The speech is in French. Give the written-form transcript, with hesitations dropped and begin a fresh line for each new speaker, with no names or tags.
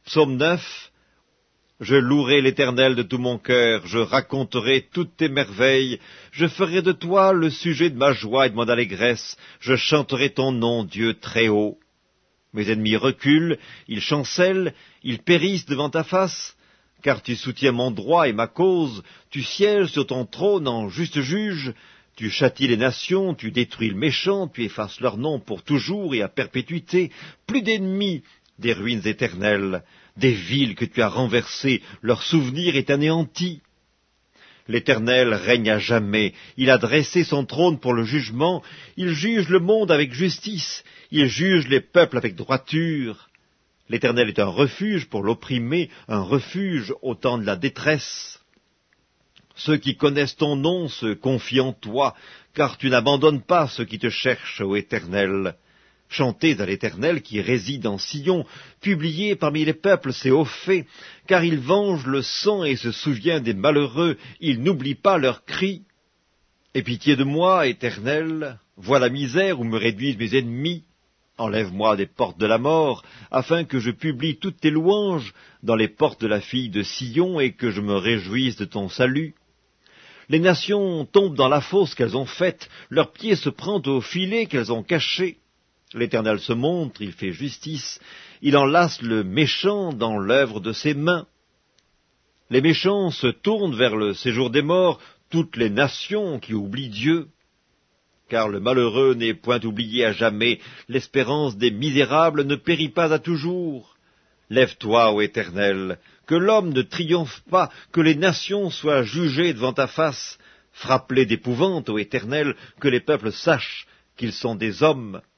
Psaume 9. Je louerai l'Éternel de tout mon cœur, je raconterai toutes tes merveilles, je ferai de toi le sujet de ma joie et de mon allégresse, je chanterai ton nom, Dieu très haut. Mes ennemis reculent, ils chancellent, ils périssent devant ta face, car tu soutiens mon droit et ma cause, tu sièges sur ton trône en juste juge, tu châties les nations, tu détruis le méchant, tu effaces leur nom pour toujours et à perpétuité, plus d'ennemis, des ruines éternelles, des villes que tu as renversées, leur souvenir est anéanti. L'Éternel règne à jamais, il a dressé son trône pour le jugement, il juge le monde avec justice, il juge les peuples avec droiture. L'Éternel est un refuge pour l'opprimé, un refuge au temps de la détresse. Ceux qui connaissent ton nom se confient en toi, car tu n'abandonnes pas ceux qui te cherchent, ô Éternel. Chantez à l'Éternel qui réside en Sion, publiez parmi les peuples ses hauts faits, car il venge le sang et se souvient des malheureux, il n'oublie pas leurs cris. Aie pitié de moi, Éternel, vois la misère où me réduisent mes ennemis. Enlève-moi des portes de la mort, afin que je publie toutes tes louanges dans les portes de la fille de Sion et que je me réjouisse de ton salut. Les nations tombent dans la fosse qu'elles ont faite, leurs pieds se prennent au filet qu'elles ont caché. L'Éternel se montre, il fait justice, il enlace le méchant dans l'œuvre de ses mains. Les méchants se tournent vers le séjour des morts, toutes les nations qui oublient Dieu. Car le malheureux n'est point oublié à jamais, l'espérance des misérables ne périt pas à toujours. Lève-toi, ô Éternel, que l'homme ne triomphe pas, que les nations soient jugées devant ta face. Frappe-les d'épouvante, ô Éternel, que les peuples sachent qu'ils sont des hommes.